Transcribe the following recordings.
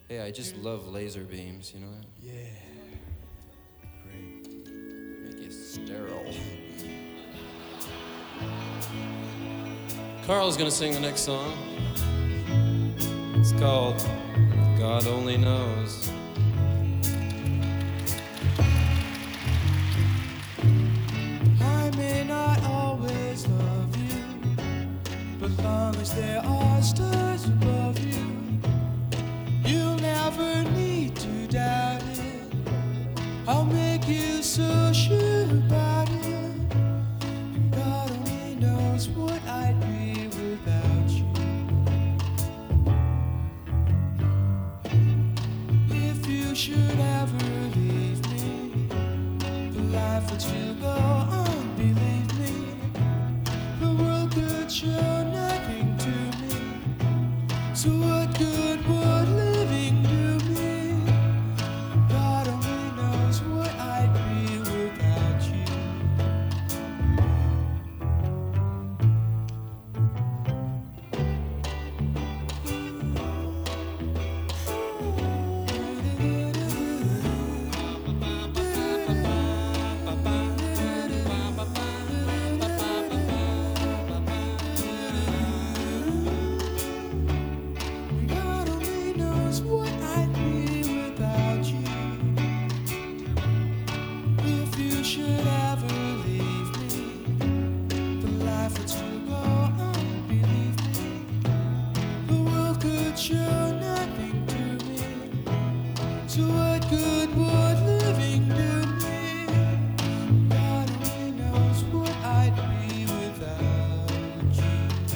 Hey, I just love laser beams, you know that? Yeah. Great. Make you sterile. Carl's gonna sing the next song. It's called God Only Knows. I may not always love you, but long as there are stars above you, you'll never need to doubt it. I'll make you so sure about it. And God only knows what I'd be without you. If you should ever leave me, the life would still go on, believe me. The world could show nothing to me, so what good would living do me? God only knows what I'd be without you. God only knows what I'd be without you. If you should ever leave me, the life would still go on, believe me. The world could show nothing to me, so what good would living do me? God only knows what I'd be without you.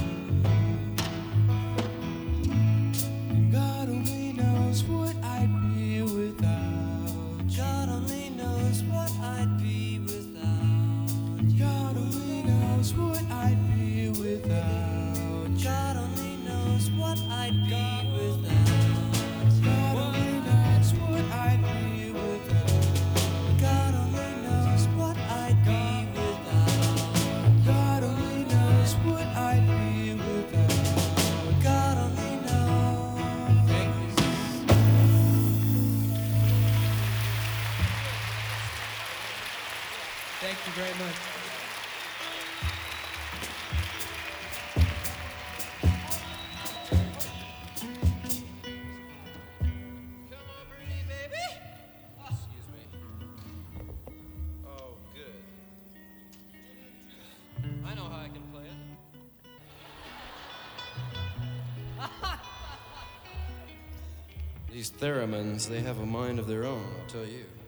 God only knows what I'd be without you. God only knows what I'd be without you. God only knows what I'd be without you. God only knows what I'd be without God only knows what I'd be without. God only knows what I'd be without. God only knows what I'd be without. God only knows. Thank you. Thank you very much. Come over here, baby. Excuse me. Oh, good. I know how I can play it. These theremins, they have a mind of their own, I'll tell you.